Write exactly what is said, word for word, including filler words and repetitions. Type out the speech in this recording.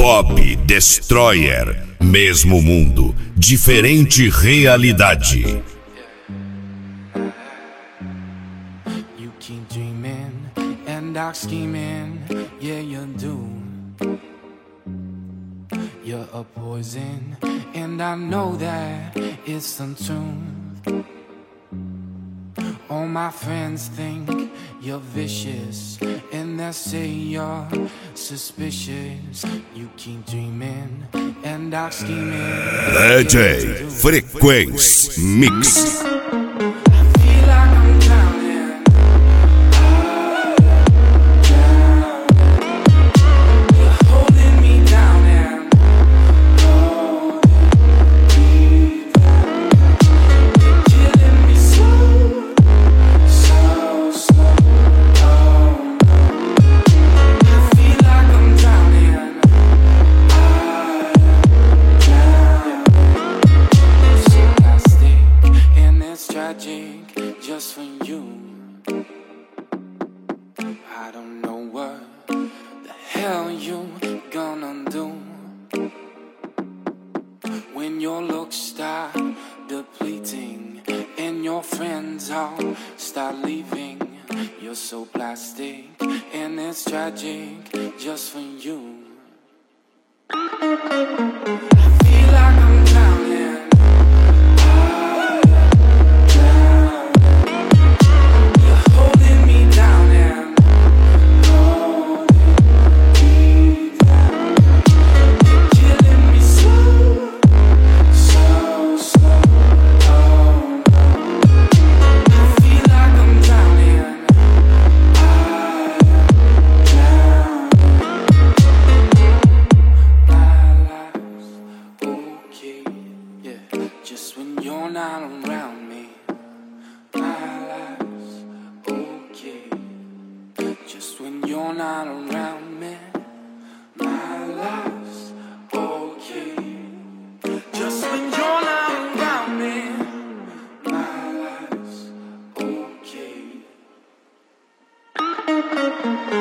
Pop Destroyer. Mesmo mundo, diferente realidade. You keep dreaming and dark scheming, yeah you do. You're a poison, and I know that it's some truth. All my friends think you're vicious, and they say you're suspicious. You keep dreaming and dark scheming. D J Frequência Mix. Just for you, I don't know what the hell you gonna do when your looks start depleting and your friends all start leaving. You're so plastic and it's tragic just for you. I feel like I'm drowning. Just when you're not around me, my life's okay. Just when you're not around me, my life's okay. Just when you're not around me, my life's okay.